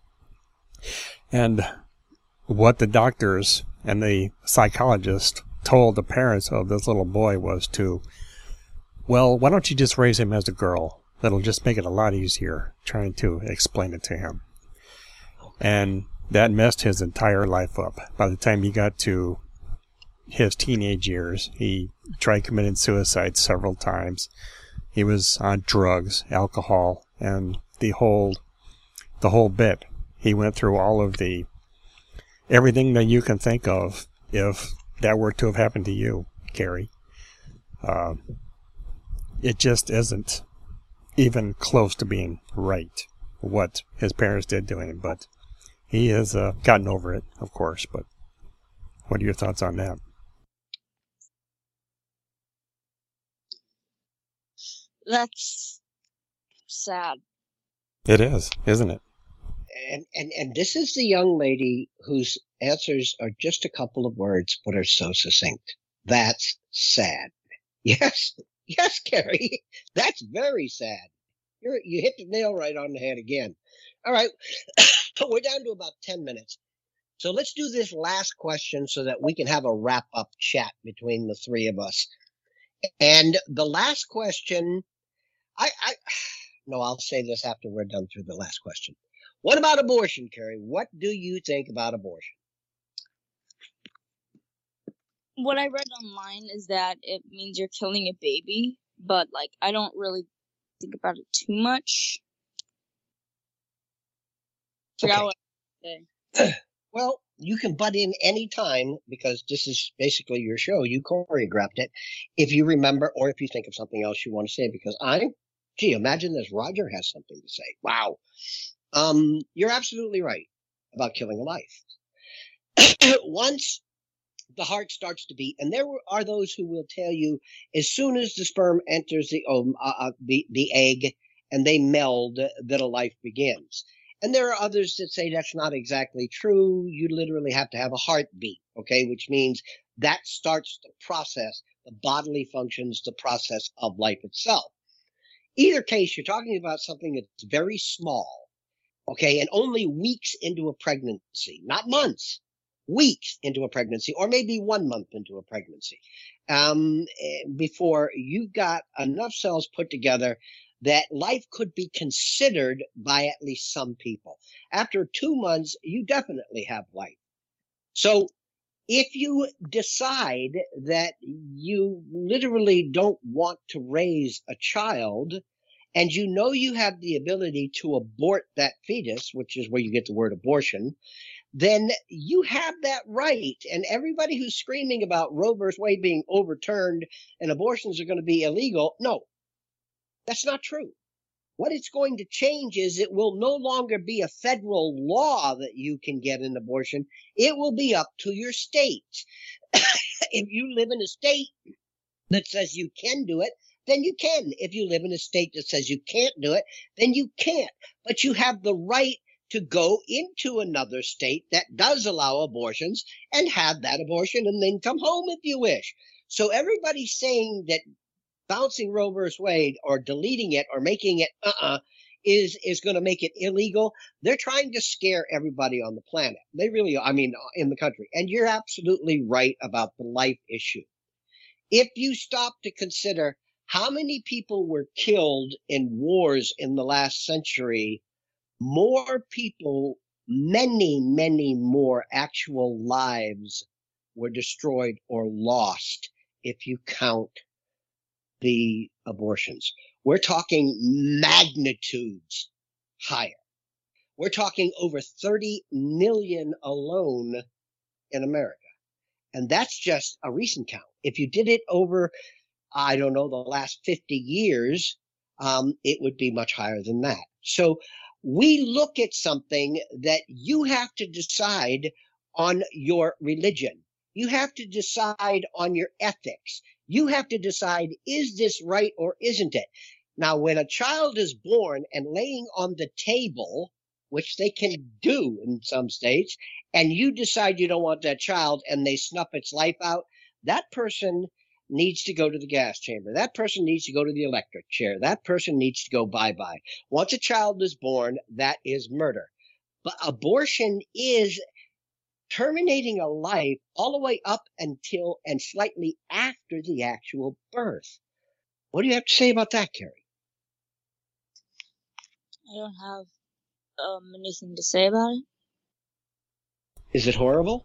And what the doctors and the psychologist told the parents of this little boy was well, why don't you just raise him as a girl? That'll just make it a lot easier trying to explain it to him. And that messed his entire life up. By the time he got to his teenage years, he tried committing suicide several times. He was on drugs, alcohol, and the whole bit. He went through all of everything that you can think of if that were to have happened to you, Carrie. It just isn't even close to being right what his parents did to him, but he has gotten over it, of course. But what are your thoughts on that? That's sad. It is, isn't it? And this is the young lady whose answers are just a couple of words, but are so succinct. That's sad. Yes, Carrie, that's very sad. You hit the nail right on the head again. All right, we're down to about 10 minutes. So let's do this last question so that we can have a wrap-up chat between the three of us. And the last question, I'll say this after we're done through the last question. What about abortion, Carrie? What do you think about abortion? What I read online is that it means you're killing a baby, but I don't really think about it too much. Okay. Well, you can butt in any time because this is basically your show. You choreographed it. If you remember or if you think of something else you want to say, because imagine this. Roger has something to say. Wow. You're absolutely right about killing a life. Once the heart starts to beat, and there are those who will tell you as soon as the sperm enters the egg and they meld, that a life begins. And there are others that say that's not exactly true. You literally have to have a heartbeat, okay, which means that starts the process, the bodily functions, the process of life itself. Either case, you're talking about something that's very small, okay, and only weeks into a pregnancy, not months, weeks into a pregnancy, or maybe 1 month into a pregnancy, before you've got enough cells put together that life could be considered by at least some people. After 2 months, you definitely have life. So if you decide that you literally don't want to raise a child, and you know you have the ability to abort that fetus, which is where you get the word abortion, then you have that right. And everybody who's screaming about Roe versus Wade being overturned and abortions are going to be illegal, no, that's not true. What it's going to change is it will no longer be a federal law that you can get an abortion. It will be up to your state. If you live in a state that says you can do it, then you can. If you live in a state that says you can't do it, then you can't. But you have the right to go into another state that does allow abortions and have that abortion and then come home if you wish. So everybody's saying that bouncing Roe versus Wade or deleting it or making it is going to make it illegal. They're trying to scare everybody on the planet. They really are. I mean, in the country. And you're absolutely right about the life issue. If you stop to consider how many people were killed in wars in the last century, more people, many, many more actual lives were destroyed or lost if you count the abortions. We're talking magnitudes higher. We're talking over 30 million alone in America. And that's just a recent count. If you did it over, I don't know, the last 50 years, it would be much higher than that. So we look at something that you have to decide on your religion. You have to decide on your ethics. You have to decide, is this right or isn't it? Now, when a child is born and laying on the table, which they can do in some states, and you decide you don't want that child and they snuff its life out, that person needs to go to the gas chamber. That person needs to go to the electric chair. That person needs to go bye-bye. Once a child is born, that is murder. But abortion is terminating a life all the way up until and slightly after the actual birth. What do you have to say about that, Carrie? I don't have anything to say about it. Is it horrible?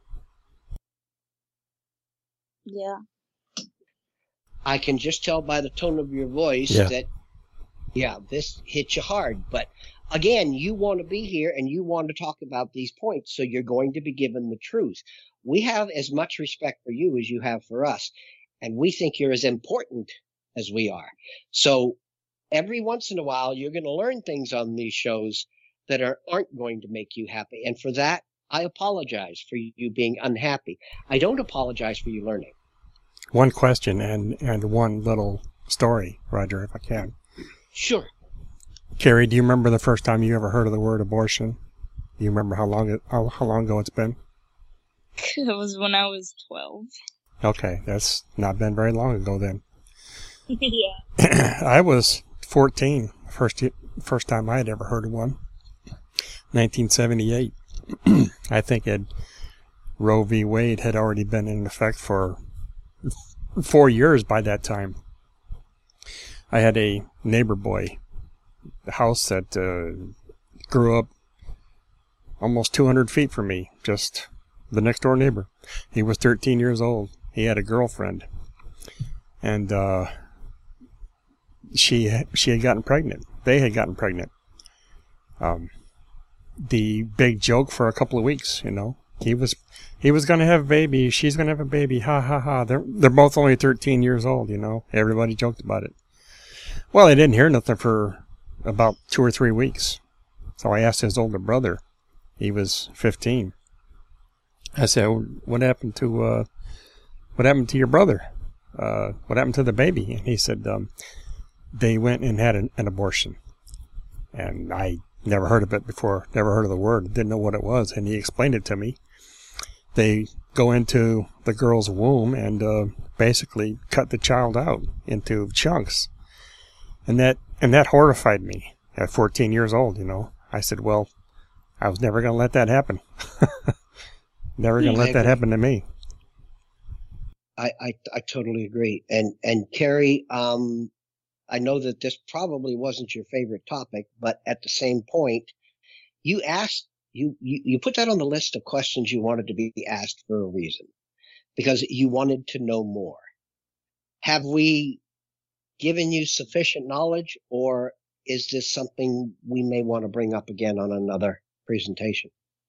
Yeah. I can just tell by the tone of your voice that, this hits you hard. But again, you want to be here and you want to talk about these points, so you're going to be given the truth. We have as much respect for you as you have for us, and we think you're as important as we are. So every once in a while, you're going to learn things on these shows that aren't going to make you happy. And for that, I apologize for you being unhappy. I don't apologize for you learning. One question and one little story, Roger, if I can. Sure. Carrie, do you remember the first time you ever heard of the word abortion? Do you remember how long ago it's been? It was when I was 12. Okay, that's not been very long ago then. Yeah. I was 14, first time I had ever heard of one. 1978. I think Roe v. Wade had already been in effect for 4 years by that time. I had a neighbor boy, the house that grew up almost 200 feet from me, just the next door neighbor. He was 13 years old. He had a girlfriend, and she had gotten pregnant. They had gotten pregnant. The big joke for a couple of weeks, he was going to have a baby. She's going to have a baby. Ha ha ha. They're both only 13 years old. Everybody joked about it. Well, I didn't hear nothing for about 2 or 3 weeks. So I asked his older brother. He was 15. I said, "What happened to your brother? What happened to the baby?" And he said, "They went and had an abortion." And I never heard of it before. Never heard of the word. Didn't know what it was. And he explained it to me. They go into the girl's womb and basically cut the child out into chunks. And that horrified me at 14 years old, I said, well, I was never going to let that happen. Never going to let that happen to me. I totally agree. And Carrie, I know that this probably wasn't your favorite topic, but at the same point, you asked, you put that on the list of questions you wanted to be asked for a reason, because you wanted to know more. Have we given you sufficient knowledge, or is this something we may want to bring up again on another presentation?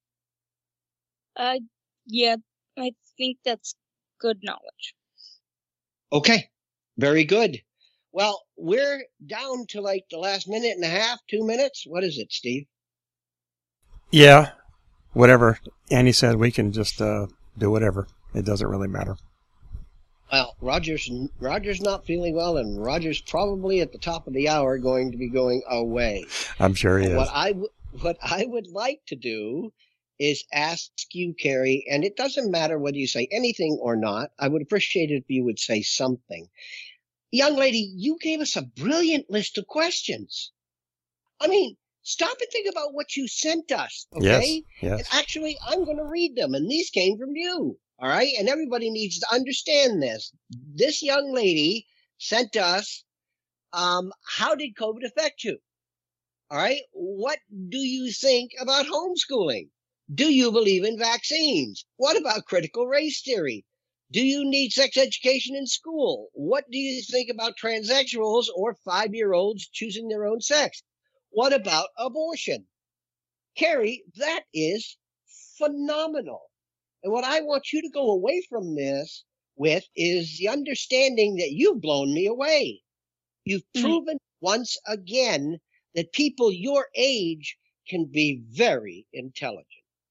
Yeah, I think that's good knowledge. Okay, very good. Well, we're down to like the last minute and a half, 2 minutes. What is it, Steve? Yeah, whatever Annie said, we can just do whatever. It doesn't really matter. Well, Roger's not feeling well, and Roger's probably at the top of the hour going to be going away. I'm sure he is. What I would like to do is ask you, Carrie, and it doesn't matter whether you say anything or not. I would appreciate it if you would say something. Young lady, you gave us a brilliant list of questions. I mean, stop and think about what you sent us, okay? Yes. And actually, I'm going to read them, and these came from you, all right? And everybody needs to understand this. This young lady sent us, how did COVID affect you? All right? What do you think about homeschooling? Do you believe in vaccines? What about critical race theory? Do you need sex education in school? What do you think about transsexuals or 5-year-olds choosing their own sex? What about abortion? Carrie, that is phenomenal. And what I want you to go away from this with is the understanding that you've blown me away. You've proven once again that people your age can be very intelligent.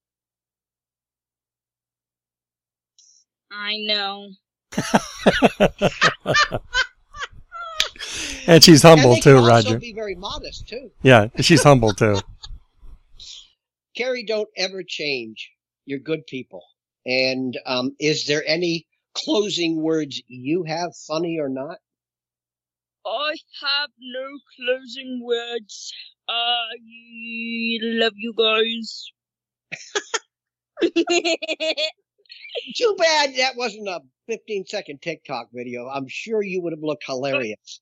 I know. And she's humble and they too, can also Roger. be very modest too. Yeah, she's humble too. Carrie, don't ever change. You're good people. And is there any closing words you have, funny or not? I have no closing words. I love you guys. Too bad that wasn't a 15-second TikTok video. I'm sure you would have looked hilarious.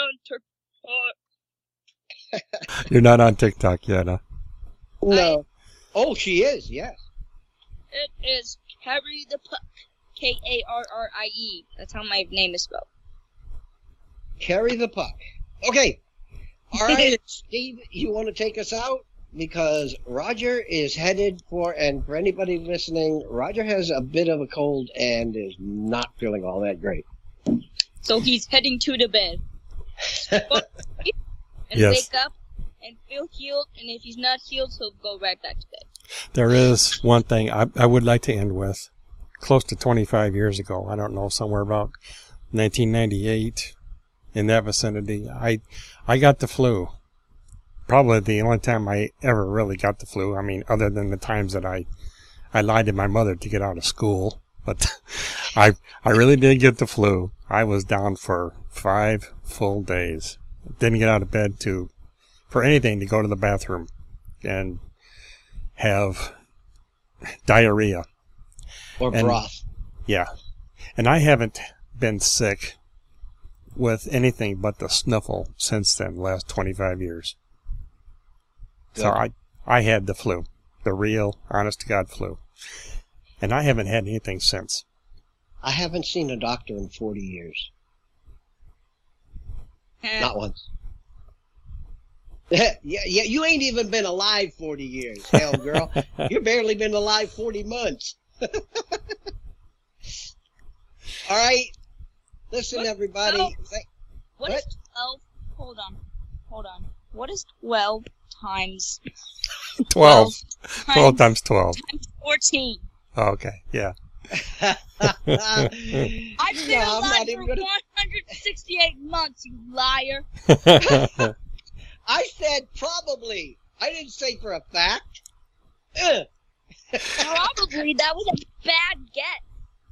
You're not on TikTok yet, huh? No. Oh, she is, yes. It is Carrie the Puck. Karrie. That's how my name is spelled. Carry the puck. Okay. All right, Steve, you want to take us out? Because Roger is headed for, and for anybody listening, Roger has a bit of a cold and is not feeling all that great. So he's heading to the bed. And Yes. wake up and feel healed, and if he's not healed, he'll go right back to bed. There is one thing I would like to end with. Close to 25 years ago, I don't know, somewhere about 1998, in that vicinity, I got the flu. Probably the only time I ever really got the flu. I mean, other than the times that I lied to my mother to get out of school. But I really did get the flu. I was down for 5 full days. Didn't get out of bed for anything to go to the bathroom and have diarrhea. Or broth. Yeah. And I haven't been sick with anything but the sniffle since then, last 25 years. Good. So I had the flu, the real, honest-to-God flu. And I haven't had anything since. I haven't seen a doctor in 40 years. Not once. Yeah, you ain't even been alive 40 years, hell, girl. You've barely been alive 40 months. All right. Listen, everybody. What is 12? Hold on. What is 12 times 12. 12 times 12. Times 14. Oh, okay, yeah. I've been alive for 168 months, you liar. I said probably. I didn't say for a fact. Probably. That was a bad guess.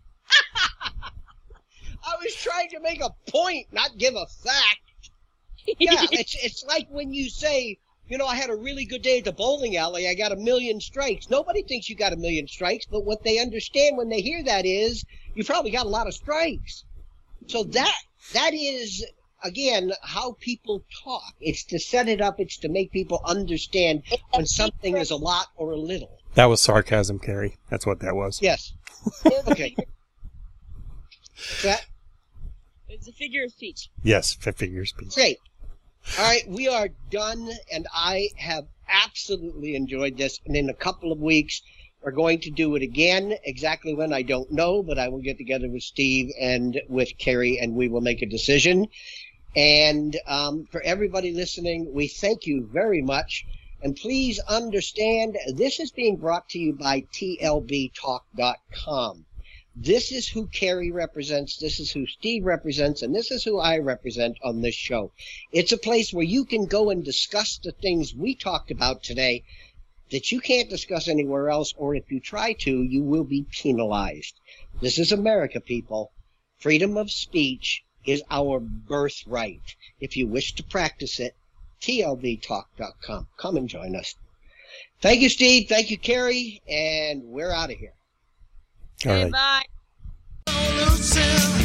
I was trying to make a point, not give a fact. Yeah, it's like when you say, I had a really good day at the bowling alley. I got 1 million strikes. Nobody thinks you got 1 million strikes, but what they understand when they hear that is you probably got a lot of strikes. So that is, again, how people talk. It's to set it up. It's to make people understand when something is a lot or a little. That was sarcasm, Carrie. That's what that was. Yes. Okay. What's that? It's a figure of speech. Yes, figure speech. Great. All right, we are done, and I have absolutely enjoyed this. And in a couple of weeks, we're going to do it again. Exactly when, I don't know, but I will get together with Steve and with Carrie, and we will make a decision. And for everybody listening, we thank you very much. And please understand, this is being brought to you by TLBTalk.com. This is who Carrie represents, this is who Steve represents, and this is who I represent on this show. It's a place where you can go and discuss the things we talked about today that you can't discuss anywhere else, or if you try to, you will be penalized. This is America, people. Freedom of speech is our birthright. If you wish to practice it, TLBTalk.com. Come and join us. Thank you, Steve. Thank you, Carrie. And we're out of here. All right. Bye.